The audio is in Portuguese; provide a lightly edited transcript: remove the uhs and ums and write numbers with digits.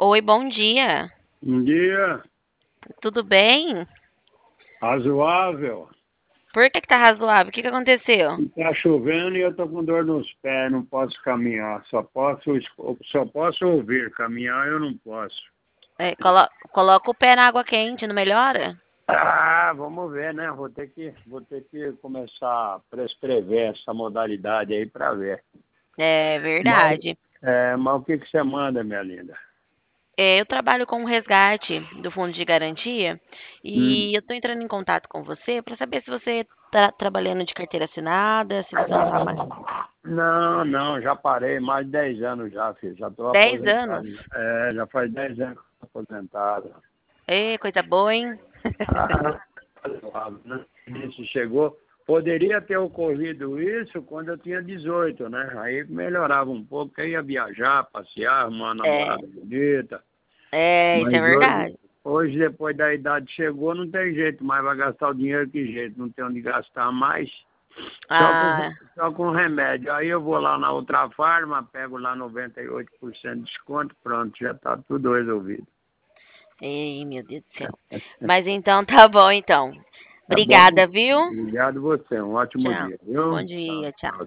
Oi, bom dia. Um dia Tudo bem? razoável. Por que tá razoável? O que aconteceu? Está chovendo e eu tô com dor nos pés, não posso caminhar. Só posso ouvir. Caminhar eu não posso. Coloca o pé na água quente, não melhora? Vamos ver, né? Vou ter que começar a prescrever essa modalidade aí para ver. É Mas, verdade. mas o que que você manda, minha linda? Eu trabalho com o resgate do fundo de garantia Hum. e eu tô entrando em contato com você para saber se você tá trabalhando de carteira assinada, se você não tá mais. Não, não, já parei, mais de 10 anos já, filho. Já estou 10 anos? aposentado. Já faz 10 anos que estou aposentado. Ê, coisa boa, hein? Ah, né? Isso chegou. Poderia ter ocorrido isso quando eu tinha 18, né? Aí melhorava um pouco, que eu ia viajar, passear, uma É, namorada bonita. isso é Mas hoje, verdade. hoje, depois da idade chegou, não tem jeito mais, vai gastar o dinheiro que jeito, não tem onde gastar mais. Só com, Ah, só com remédio. Aí eu vou lá na outra farma, pego lá 98% de desconto, pronto, já está tudo resolvido. ei, meu Deus do céu. Mas então tá bom, então. Tá bom? Obrigada, viu? Obrigado você. Um ótimo Tchau. dia, Bom viu? Tchau, dia, tchau. tchau.